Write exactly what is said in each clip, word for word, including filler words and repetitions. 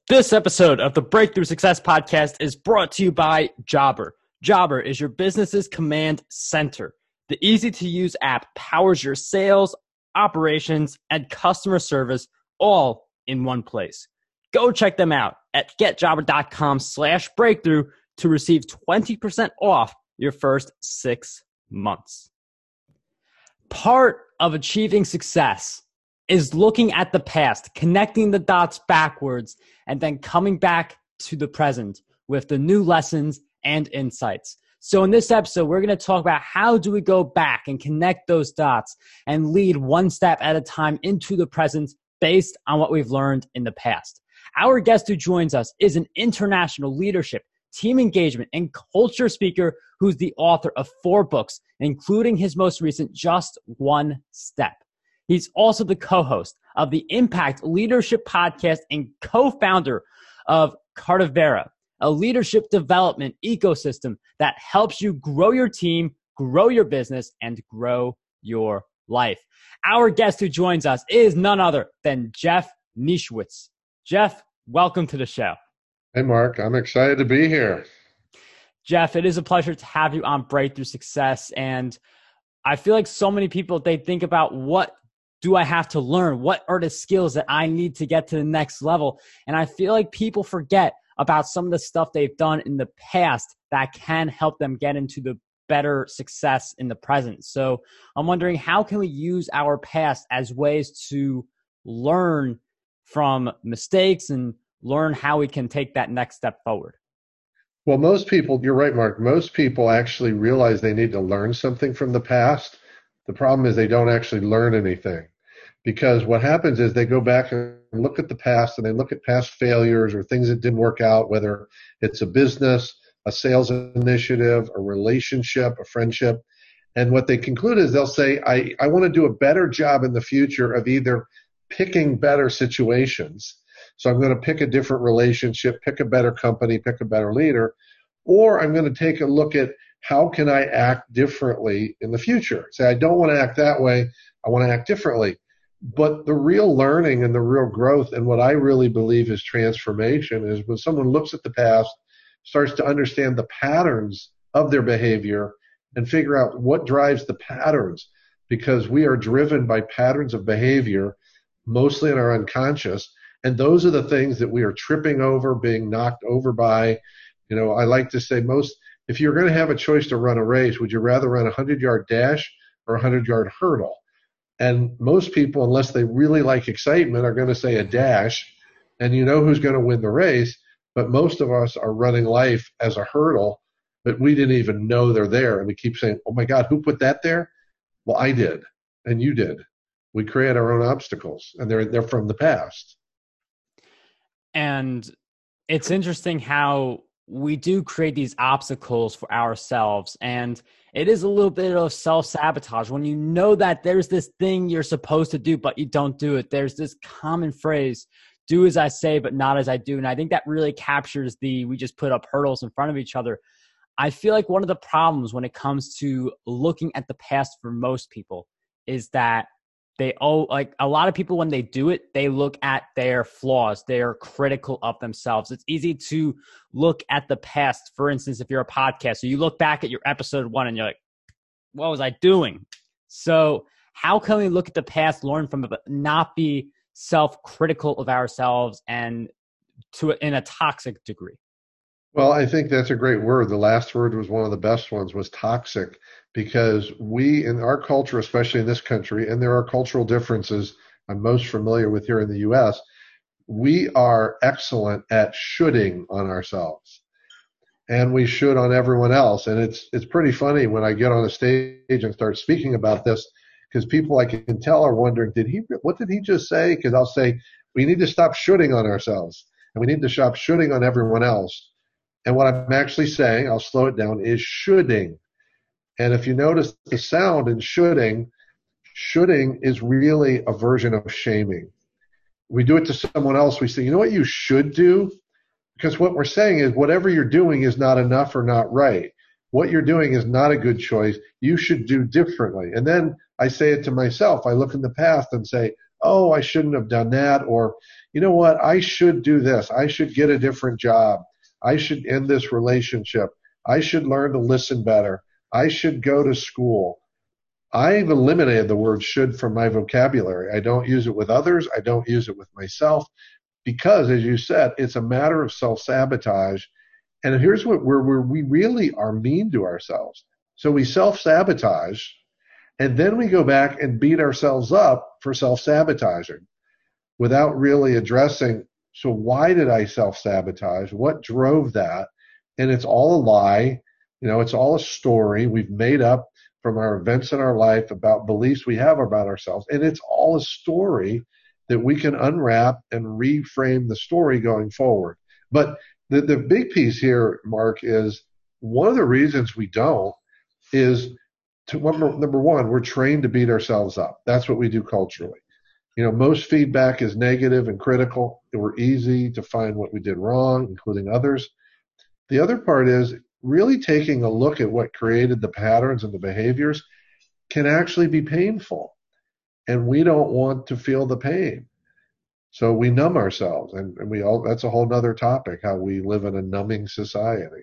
This episode of the Breakthrough Success Podcast is brought to you by Jobber. Jobber is your business's command center. The easy-to-use app powers your sales, operations, and customer service all in one place. Go check them out at getjobber.com slash breakthrough to receive twenty percent off your first six months. Part of achieving success is looking at the past, connecting the dots backwards, and then coming back to the present with the new lessons and insights. So in this episode, we're going to talk about how do we go back and connect those dots and lead one step at a time into the present based on what we've learned in the past. Our guest who joins us is an international leadership, team engagement, and culture speaker who's the author of four books, including his most recent, Just One Step. He's also the co-host of the Impact Leadership Podcast and co-founder of Cartavera, a leadership development ecosystem that helps you grow your team, grow your business, and grow your life. Our guest who joins us is none other than Jeff Nischwitz. Jeff, welcome to the show. Hey, Mark. I'm excited to be here. Jeff, it is a pleasure to have you on Breakthrough Success. And I feel like so many people, they think about what do I have to learn? What are the skills that I need to get to the next level? And I feel like people forget about some of the stuff they've done in the past that can help them get into the better success in the present. So I'm wondering, how can we use our past as ways to learn from mistakes and learn how we can take that next step forward? Well, most people, you're right, Mark, most people actually realize they need to learn something from the past. The problem is they don't actually learn anything, because what happens is they go back and look at the past and they look at past failures or things that didn't work out, whether it's a business, a sales initiative, a relationship, a friendship. And what they conclude is they'll say, I, I want to do a better job in the future of either picking better situations. So I'm going to pick a different relationship, pick a better company, pick a better leader, or I'm going to take a look at how can I act differently in the future? Say, I don't want to act that way. I want to act differently. But the real learning and the real growth and what I really believe is transformation is when someone looks at the past, starts to understand the patterns of their behavior and figure out what drives the patterns, because we are driven by patterns of behavior, mostly in our unconscious. And those are the things that we are tripping over, being knocked over by. You know, I like to say most, if you're going to have a choice to run a race, would you rather run a hundred-yard dash or a hundred-yard hurdle? And most people, unless they really like excitement, are going to say a dash, and you know who's going to win the race. But most of us are running life as a hurdle, but we didn't even know they're there. And we keep saying, oh my God, who put that there? Well, I did, and you did. We create our own obstacles, and they're they're from the past. And it's interesting how we do create these obstacles for ourselves. And it is a little bit of self-sabotage when you know that there's this thing you're supposed to do, but you don't do it. There's this common phrase, do as I say, but not as I do. And I think that really captures the, we just put up hurdles in front of each other. I feel like one of the problems when it comes to looking at the past for most people is that They oh, like a lot of people, when they do it, they look at their flaws. They're critical of themselves. It's easy to look at the past. For instance, if you're a podcaster, you look back at your episode one and you're like, what was I doing? So how can we look at the past, learn from it, but not be self-critical of ourselves and to in a toxic degree? Well, I think that's a great word. The last word was one of the best ones, was toxic, because we in our culture, especially in this country, and there are cultural differences I'm most familiar with here in the U S, we are excellent at shoulding on ourselves, and we should on everyone else. And it's it's pretty funny when I get on a stage and start speaking about this, because people I can tell are wondering, did he, what did he just say? Because I'll say, we need to stop shoulding on ourselves, and we need to stop shoulding on everyone else. And what I'm actually saying, I'll slow it down, is shoulding. And if you notice the sound in shoulding, shoulding is really a version of shaming. We do it to someone else. We say, you know what you should do? Because what we're saying is whatever you're doing is not enough or not right. What you're doing is not a good choice. You should do differently. And then I say it to myself. I look in the past and say, oh, I shouldn't have done that, or, you know what, I should do this. I should get a different job. I should end this relationship. I should learn to listen better. I should go to school. I've eliminated the word should from my vocabulary. I don't use it with others. I don't use it with myself because, as you said, it's a matter of self-sabotage. And here's what where, where we really are mean to ourselves. So we self-sabotage, and then we go back and beat ourselves up for self-sabotaging without really addressing, so why did I self-sabotage? What drove that? And it's all a lie. You know, it's all a story we've made up from our events in our life about beliefs we have about ourselves. And it's all a story that we can unwrap and reframe the story going forward. But the, the big piece here, Mark, is one of the reasons we don't is to number, number one, we're trained to beat ourselves up. That's what we do culturally. You know, most feedback is negative and critical. We're easy to find what we did wrong, including others. The other part is really taking a look at what created the patterns and the behaviors can actually be painful. And we don't want to feel the pain. So we numb ourselves. And, and we all, that's a whole nother topic, how we live in a numbing society.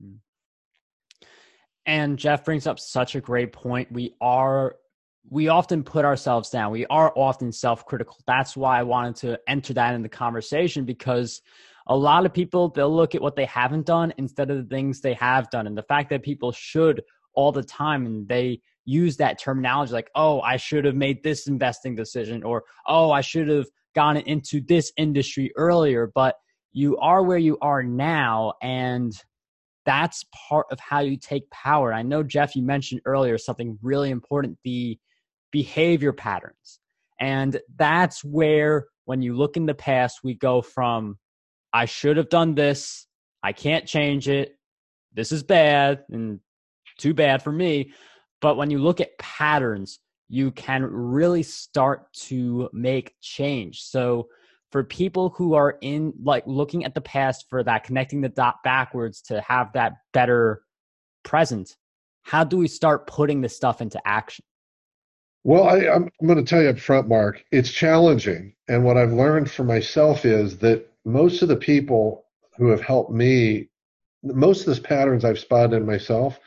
And Jeff brings up such a great point. We are, we often put ourselves down. We are often self-critical. That's why I wanted to enter that in the conversation, because a lot of people, they'll look at what they haven't done instead of the things they have done. And the fact that people should all the time, and they use that terminology like, oh, I should have made this investing decision, or, oh, I should have gone into this industry earlier. But you are where you are now, and that's part of how you take power. I know, Jeff, you mentioned earlier something really important, the behavior patterns. And that's where, when you look in the past, we go from, I should have done this, I can't change it, this is bad and too bad for me. But when you look at patterns, you can really start to make change. So for people who are in, like, looking at the past for that, connecting the dot backwards to have that better present, how do we start putting this stuff into action? Well, I, I'm, I'm going to tell you up front, Mark, it's challenging. And what I've learned for myself is that most of the people who have helped me, most of the patterns I've spotted in myself,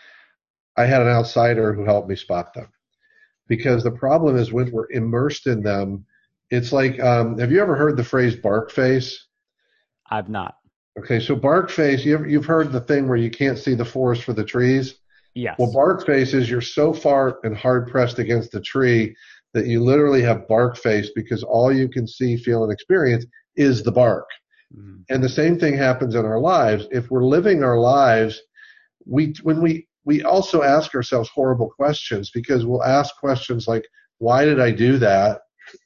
I had an outsider who helped me spot them. Because the problem is when we're immersed in them, it's like, um, have you ever heard the phrase bark face? I've not. Okay, so bark face, you ever, you've heard the thing where you can't see the forest for the trees? Yes. Well, bark face is you're so far and hard pressed against the tree that you literally have bark face because all you can see, feel, and experience is the bark. Mm-hmm. And the same thing happens in our lives. If we're living our lives, we when we we also ask ourselves horrible questions, because we'll ask questions like, why did I do that?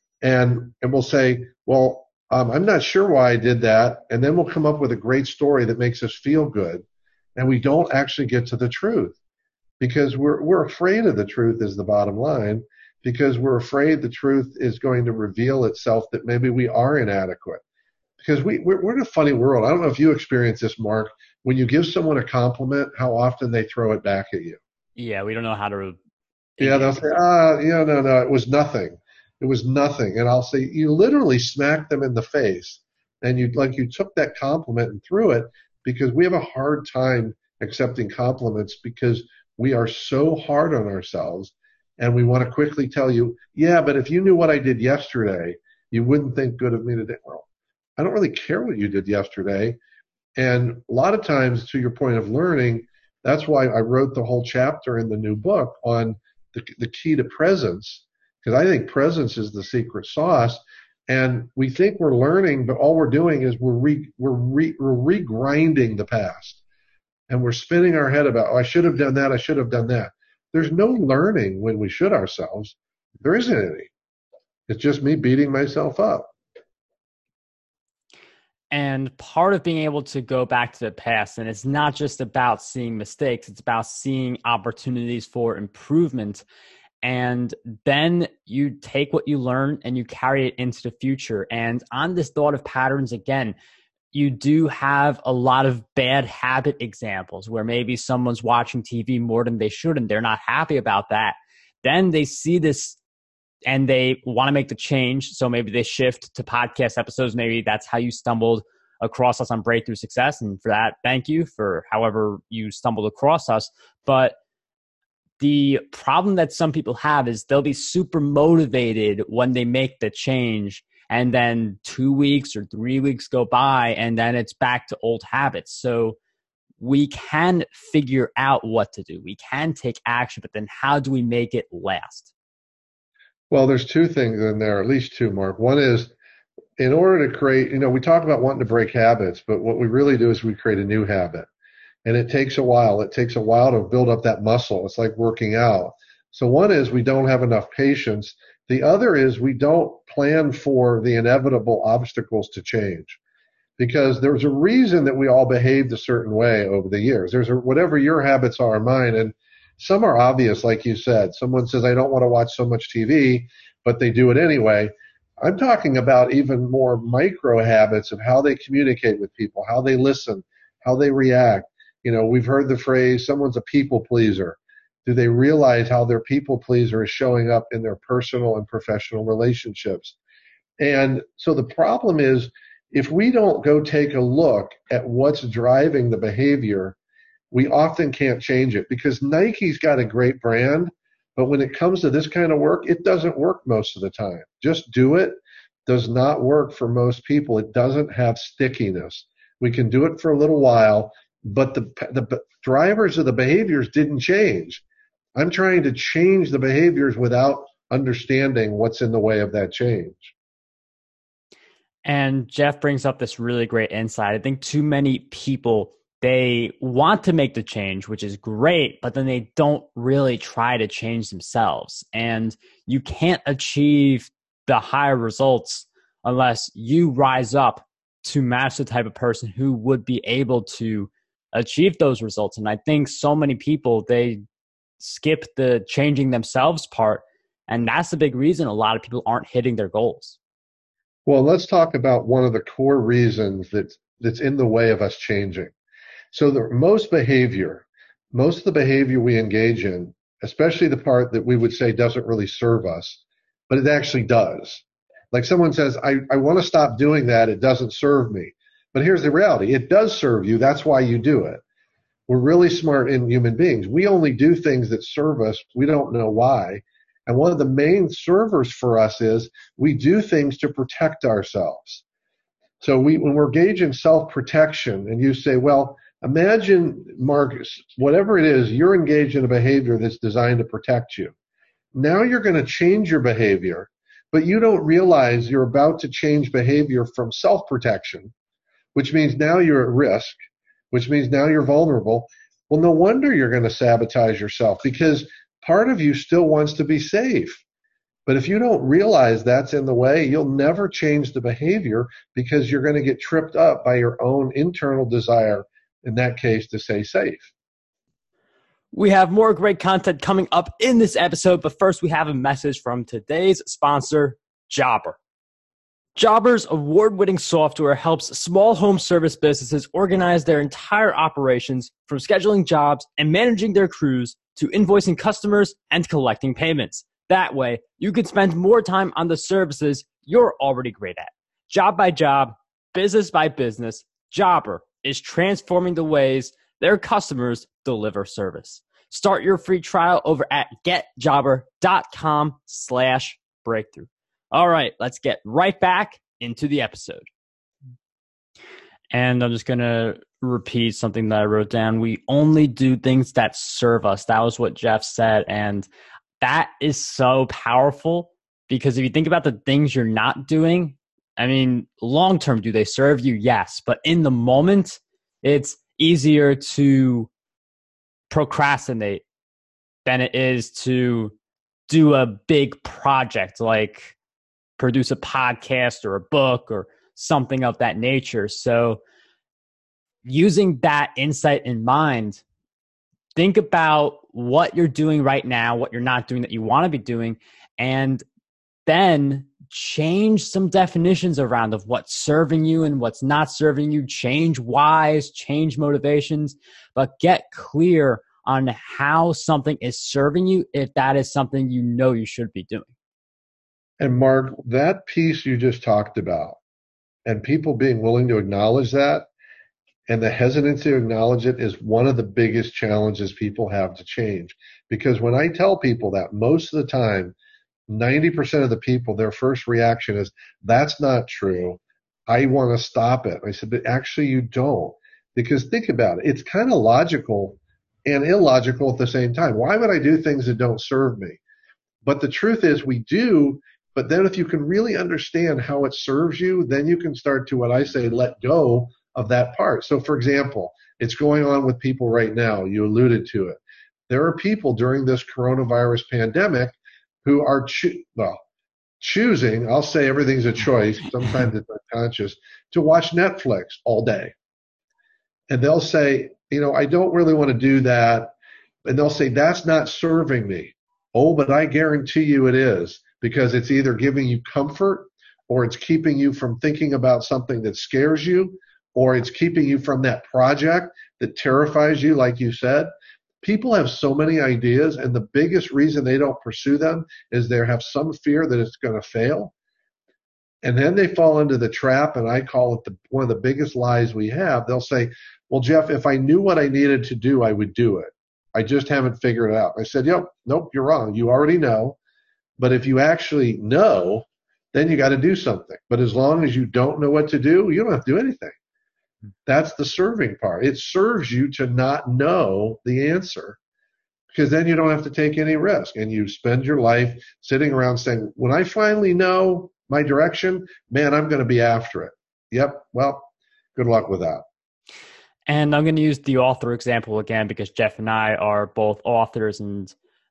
And and we'll say, well, um, I'm not sure why I did that. And then we'll come up with a great story that makes us feel good. And we don't actually get to the truth because we're we're afraid of the truth is the bottom line, because we're afraid the truth is going to reveal itself that maybe we are inadequate. Because we, we're, we're in a funny world. I don't know if you experience this, Mark. When you give someone a compliment, how often they throw it back at you. Yeah, we don't know how to. Yeah, they'll say, ah, yeah, no, no, it was nothing. It was nothing. And I'll say, you literally smacked them in the face. And you like you took that compliment and threw it, because we have a hard time accepting compliments because we are so hard on ourselves. And we want to quickly tell you, yeah, but if you knew what I did yesterday, you wouldn't think good of me today. Well, I don't really care what you did yesterday. And a lot of times, to your point of learning, that's why I wrote the whole chapter in the new book on the, the key to presence, because I think presence is the secret sauce. And we think we're learning, but all we're doing is we're re, we're, re, we're regrinding the past. And we're spinning our head about, oh, I should have done that, I should have done that. There's no learning when we should ourselves. There isn't any. It's just me beating myself up. And part of being able to go back to the past, and it's not just about seeing mistakes, it's about seeing opportunities for improvement. And then you take what you learn and you carry it into the future. And on this thought of patterns, again, you do have a lot of bad habit examples where maybe someone's watching T V more than they should and they're not happy about that. Then they see this and they want to make the change. So maybe they shift to podcast episodes. Maybe that's how you stumbled across us on Breakthrough Success. And for that, thank you for however you stumbled across us. But the problem that some people have is they'll be super motivated when they make the change, and then two weeks or three weeks go by, and then it's back to old habits. So we can figure out what to do. We can take action, but then how do we make it last? Well, there's two things in there, at least two, Mark. One is, in order to create, you know, we talk about wanting to break habits, but what we really do is we create a new habit. And it takes a while. It takes a while to build up that muscle. It's like working out. So one is we don't have enough patience. The other is we don't plan for the inevitable obstacles to change. Because there's a reason that we all behaved a certain way over the years. There's a, whatever your habits are, mine, and some are obvious, like you said. Someone says, I don't want to watch so much T V, but they do it anyway. I'm talking about even more micro habits of how they communicate with people, how they listen, how they react. You know, we've heard the phrase, someone's a people pleaser. Do they realize how their people pleaser is showing up in their personal and professional relationships? And so the problem is, if we don't go take a look at what's driving the behavior, we often can't change it, because Nike's got a great brand, but when it comes to this kind of work, it doesn't work most of the time. Just do it does not work for most people. It doesn't have stickiness. We can do it for a little while, but the the drivers of the behaviors didn't change. I'm trying to change the behaviors without understanding what's in the way of that change. And Jeff brings up this really great insight. I think too many people, they want to make the change, which is great, but then they don't really try to change themselves. And you can't achieve the higher results unless you rise up to match the type of person who would be able to achieve those results. And I think so many people, they skip the changing themselves part. And that's the big reason a lot of people aren't hitting their goals. Well, let's talk about one of the core reasons that's, that's in the way of us changing. So the most behavior, most of the behavior we engage in, especially the part that we would say doesn't really serve us, but it actually does. Like someone says, I, I want to stop doing that. It doesn't serve me. But here's the reality. It does serve you. That's why you do it. We're really smart in human beings. We only do things that serve us. We don't know why. And one of the main servers for us is we do things to protect ourselves. So we, when we're engaged in self-protection, and you say, well, imagine, Marcus, whatever it is, you're engaged in a behavior that's designed to protect you. Now you're going to change your behavior, but you don't realize you're about to change behavior from self-protection, which means now you're at risk, which means now you're vulnerable. Well, no wonder you're going to sabotage yourself, because part of you still wants to be safe. But if you don't realize that's in the way, you'll never change the behavior, because you're going to get tripped up by your own internal desire, in that case, to stay safe. We have more great content coming up in this episode, but first we have a message from today's sponsor, Jobber. Jobber's award-winning software helps small home service businesses organize their entire operations, from scheduling jobs and managing their crews to invoicing customers and collecting payments. That way, you can spend more time on the services you're already great at. Job by job, business by business, Jobber is transforming the ways their customers deliver service. Start your free trial over at getjobber.com slash breakthrough. All right, let's get right back into the episode. And I'm just going to repeat something that I wrote down. We only do things that serve us. That was what Jeff said. And that is so powerful, because if you think about the things you're not doing, I mean, long term, do they serve you? Yes. But in the moment, it's easier to procrastinate than it is to do a big project like produce a podcast or a book or something of that nature. So using that insight in mind, think about what you're doing right now, what you're not doing that you want to be doing, and then change some definitions around of what's serving you and what's not serving you. Change whys, change motivations, but get clear on how something is serving you if that is something you know you should be doing. And Mark, that piece you just talked about, and people being willing to acknowledge that, and the hesitancy to acknowledge it is one of the biggest challenges people have to change. Because when I tell people that, most of the time, ninety percent of the people, their first reaction is, that's not true. I want to stop it. I said, but actually you don't. Because think about it. It's kind of logical and illogical at the same time. Why would I do things that don't serve me? But the truth is we do. But then if you can really understand how it serves you, then you can start to, what I say, let go of that part. So for example, it's going on with people right now. You alluded to it. There are people during this coronavirus pandemic who are, cho- well, choosing, I'll say everything's a choice, sometimes it's unconscious, to watch Netflix all day. And they'll say, you know, I don't really want to do that. And they'll say, that's not serving me. Oh, but I guarantee you it is, because it's either giving you comfort, or it's keeping you from thinking about something that scares you, or it's keeping you from that project that terrifies you, like you said. People have so many ideas, and the biggest reason they don't pursue them is they have some fear that it's going to fail. And then they fall into the trap, and I call it the, one of the biggest lies we have. They'll say, well, Jeff, if I knew what I needed to do, I would do it. I just haven't figured it out. I said, yep, nope, you're wrong. You already know. But if you actually know, then you got to do something. But as long as you don't know what to do, you don't have to do anything. That's the serving part. It serves you to not know the answer, because then you don't have to take any risk. And you spend your life sitting around saying, when I finally know my direction, man, I'm going to be after it. Yep. Well, good luck with that. And I'm going to use the author example again, because Jeff and I are both authors, and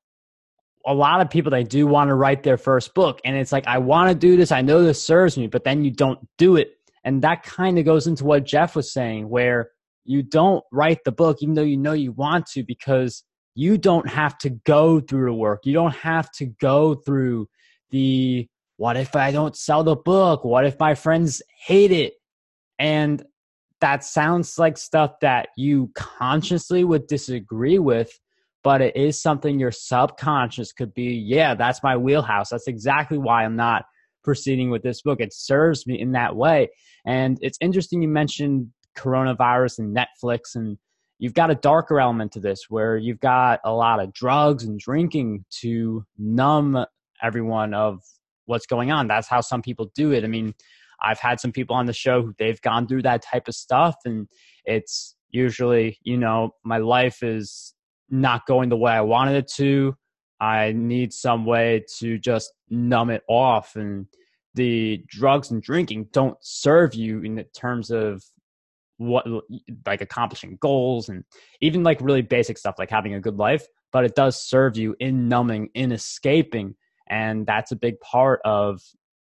a lot of people, they do want to write their first book. And it's like, I want to do this. I know this serves me, but then you don't do it. And that kind of goes into what Jeff was saying, where you don't write the book, even though you know you want to, because you don't have to go through the work. You don't have to go through the, what if I don't sell the book? What if my friends hate it? And that sounds like stuff that you consciously would disagree with, but it is something your subconscious could be, yeah, that's my wheelhouse. That's exactly why I'm not proceeding with this book. It serves me in that way. And it's interesting you mentioned coronavirus and Netflix, and you've got a darker element to this where you've got a lot of drugs and drinking to numb everyone of what's going on. That's how some people do it. I mean, I've had some people on the show who they've gone through that type of stuff, and it's usually, you know, my life is not going the way I wanted it to. I need some way to just numb it off. And the drugs and drinking don't serve you in terms of what, like accomplishing goals and even like really basic stuff like having a good life, but it does serve you in numbing, in escaping. And that's a big part of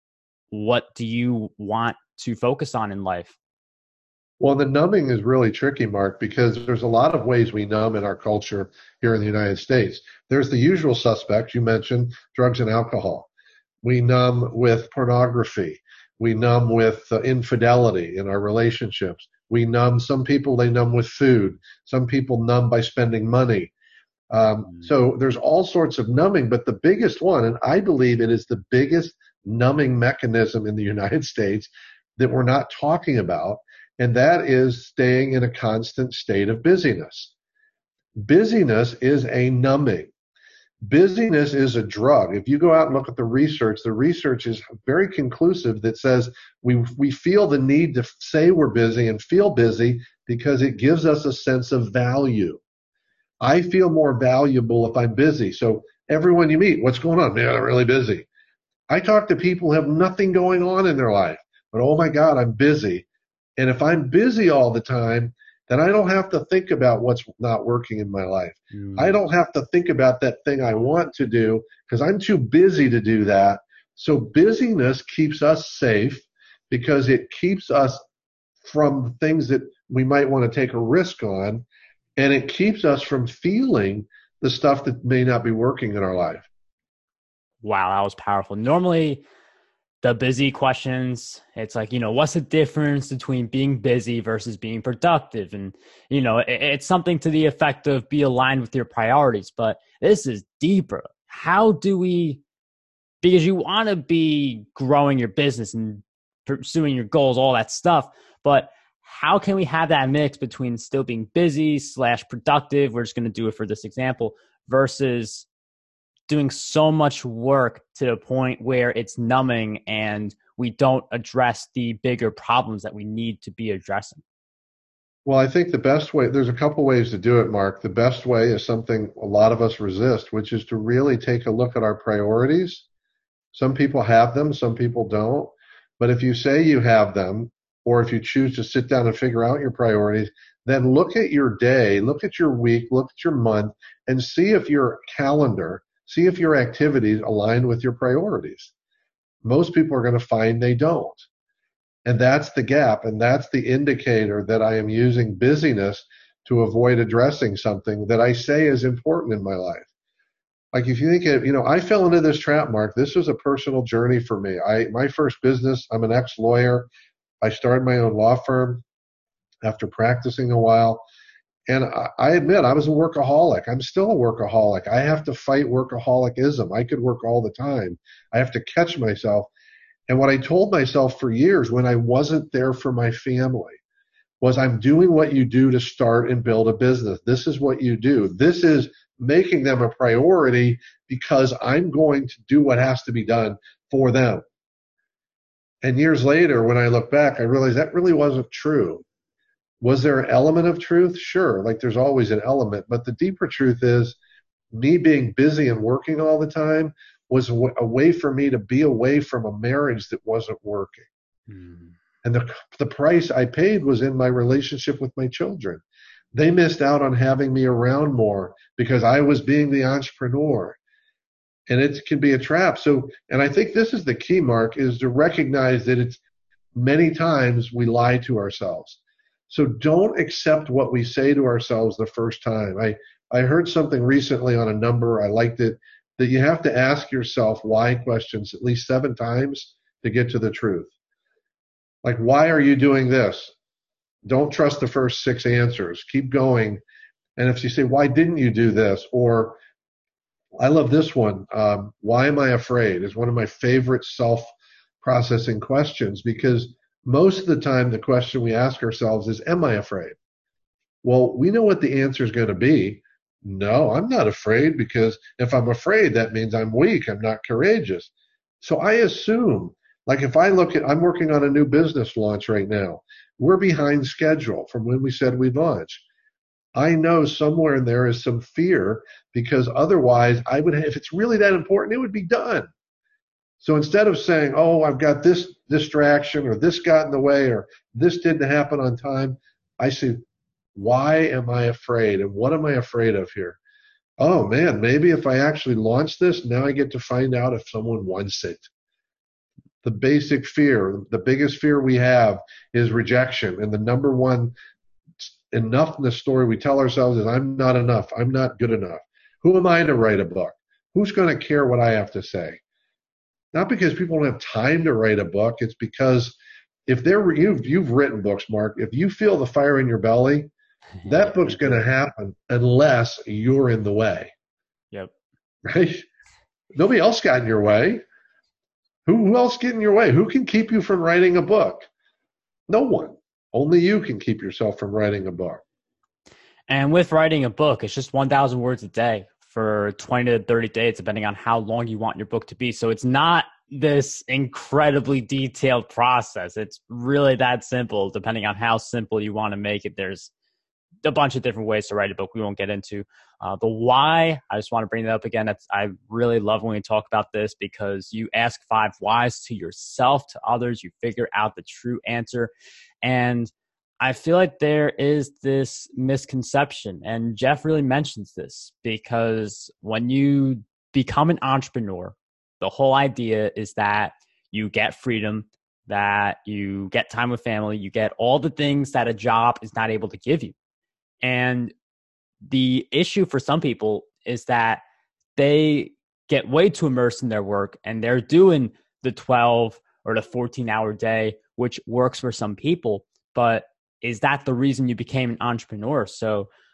what do you want to focus on in life. Well, the numbing is really tricky, Mark, because there's a lot of ways we numb in our culture here in the United States. There's the usual suspects. You mentioned drugs and alcohol. We numb with pornography. We numb with uh, infidelity in our relationships. We numb, some people, they numb with food. Some people numb by spending money. Um, mm. So there's all sorts of numbing, but the biggest one, and I believe it is the biggest numbing mechanism in the United States that we're not talking about, and that is staying in a constant state of busyness. Busyness is a numbing. Busyness is a drug. If you go out and look at the research, the research is very conclusive that says we we feel the need to say we're busy and feel busy because it gives us a sense of value. I feel more valuable if I'm busy. So everyone you meet, what's going on? Man, I'm really busy. I talk to people who have nothing going on in their life, but oh my God, I'm busy. And if I'm busy all the time, then I don't have to think about what's not working in my life. Mm. I don't have to think about that thing I want to do because I'm too busy to do that. So busyness keeps us safe because it keeps us from things that we might want to take a risk on, and it keeps us from feeling the stuff that may not be working in our life. Wow, that was powerful. Normally, the busy questions, it's like, you know, what's the difference between being busy versus being productive? And, you know, it, it's something to the effect of be aligned with your priorities, but this is deeper. How do we because you want to be growing your business and pursuing your goals, all that stuff. But how can we have that mix between still being busy slash productive? We're just going to do it for this example versus doing so much work to the point where it's numbing and we don't address the bigger problems that we need to be addressing. Well, I think the best way, there's a couple ways to do it, Mark. The best way is something a lot of us resist, which is to really take a look at our priorities. Some people have them, some people don't. But if you say you have them, or if you choose to sit down and figure out your priorities, then look at your day, look at your week, look at your month, and see if your calendar, see if your activities align with your priorities. Most people are going to find they don't. And that's the gap, and that's the indicator that I am using busyness to avoid addressing something that I say is important in my life. Like if you think of, you know, I fell into this trap, Mark. This was a personal journey for me. I, my first business, I'm an ex-lawyer. I started my own law firm after practicing a while. And I, I admit I was a workaholic. I'm still a workaholic. I have to fight workaholicism. I could work all the time. I have to catch myself. And what I told myself for years when I wasn't there for my family was, I'm doing what you do to start and build a business. This is what you do. This is making them a priority because I'm going to do what has to be done for them. And years later, when I look back, I realized that really wasn't true. Was there an element of truth? Sure, like there's always an element. But the deeper truth is, me being busy and working all the time was a way for me to be away from a marriage that wasn't working. Mm. And the the price I paid was in my relationship with my children. They missed out on having me around more because I was being the entrepreneur. And it can be a trap. So, and I think this is the key, Mark, is to recognize that it's many times we lie to ourselves. So don't accept what we say to ourselves the first time. I, I heard something recently on a number, I liked it, that you have to ask yourself why questions at least seven times to get to the truth. Like, why are you doing this? Don't trust the first six answers. Keep going. And if you say, why didn't you do this? Or, I love this one. Um, why am I afraid? Is one of my favorite self-processing questions, because most of the time the question we ask ourselves is, am I afraid? Well, we know what the answer is going to be. No, I'm not afraid, because if I'm afraid, that means I'm weak. I'm not courageous. So I assume, like if I look at, I'm working on a new business launch right now. We're behind schedule from when we said we'd launch. I know somewhere in there is some fear, because otherwise I would have, if it's really that important, it would be done. So instead of saying, oh, I've got this distraction, or this got in the way, or this didn't happen on time, I say, why am I afraid? And what am I afraid of here? Oh man, maybe if I actually launch this, now I get to find out if someone wants it. The basic fear, the biggest fear we have is rejection. And the number one enoughness story we tell ourselves is, I'm not enough. I'm not good enough. Who am I to write a book? Who's going to care what I have to say? Not because people don't have time to write a book. It's because if they're, you've, you've written books, Mark, if you feel the fire in your belly, that book's going to happen unless you're in the way. Yep. Right? Nobody else got in your way. Who, who else get in your way? Who can keep you from writing a book? No one. Only you can keep yourself from writing a book. And with writing a book, it's just one thousand words a day for twenty to thirty days, depending on how long you want your book to be. So it's not this incredibly detailed process. It's really that simple, depending on how simple you want to make it. There's a bunch of different ways to write a book we won't get into. Uh, the why, I just want to bring that up again. That's, I really love when we talk about this, because you ask five whys to yourself, to others, you figure out the true answer. And I feel like there is this misconception, and Jeff really mentions this, because when you become an entrepreneur, the whole idea is that you get freedom, that you get time with family, you get all the things that a job is not able to give you. And the issue for some people is that they get way too immersed in their work, and they're doing the twelve or the fourteen hour day, which works for some people. But is that the reason you became an entrepreneur? So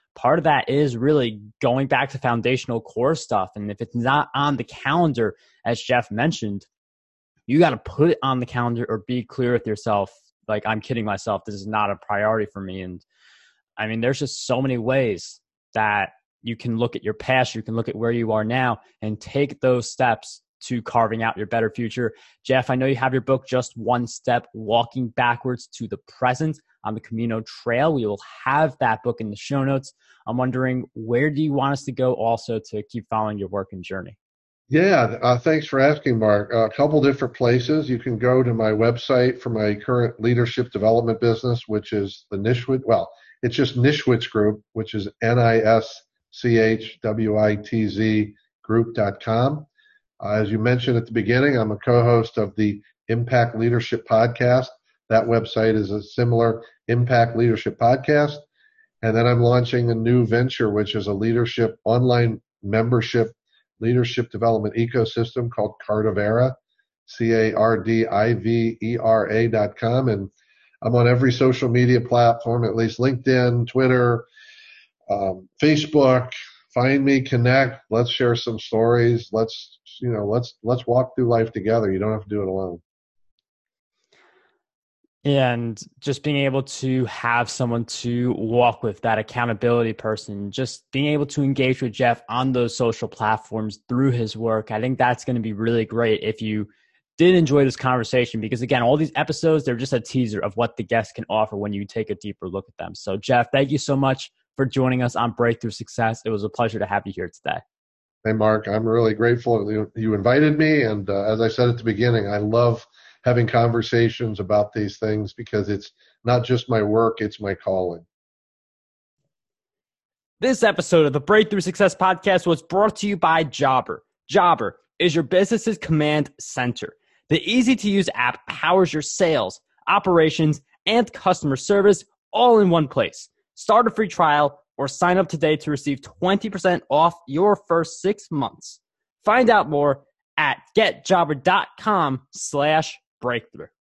part of that is really going back to foundational core stuff. And if it's not on the calendar, as Jeff mentioned, you got to put it on the calendar or be clear with yourself. Like, I'm kidding myself. This is not a priority for me. And I mean, there's just so many ways that you can look at your past, you can look at where you are now and take those steps to carving out your better future. Jeff, I know you have your book, Just One Step, Walking Backwards to the Present on the Camino Trail. We will have that book in the show notes. I'm wondering, where do you want us to go also to keep following your work and journey? Yeah, uh, thanks for asking, Mark. Uh, a couple different places. You can go to my website for my current leadership development business, which is the Nischwitz. Well, it's just Nischwitz Group, which is N I S C H W I T Z group dot com. Uh, as you mentioned at the beginning, I'm a co-host of the Impact Leadership Podcast. That website is a similar Impact Leadership Podcast. And then I'm launching a new venture, which is a leadership online membership leadership development ecosystem called Cardivera, C A R D I V E R A dot com. And I'm on every social media platform, at least LinkedIn, Twitter, um, Facebook. Find me, connect. Let's share some stories. Let's, you know, let's, let's walk through life together. You don't have to do it alone. And just being able to have someone to walk with, that accountability person, just being able to engage with Jeff on those social platforms through his work. I think that's going to be really great if you did enjoy this conversation, because again, all these episodes, they're just a teaser of what the guests can offer when you take a deeper look at them. So Jeff, thank you so much for joining us on Breakthrough Success. It was a pleasure to have you here today. Hey, Mark, I'm really grateful that you invited me. And uh, as I said at the beginning, I love having conversations about these things because it's not just my work, it's my calling. This episode of the Breakthrough Success Podcast was brought to you by Jobber. Jobber is your business's command center. The easy-to-use app powers your sales, operations, and customer service all in one place. Start a free trial or sign up today to receive twenty percent off your first six months. Find out more at getjobber.com slash breakthrough.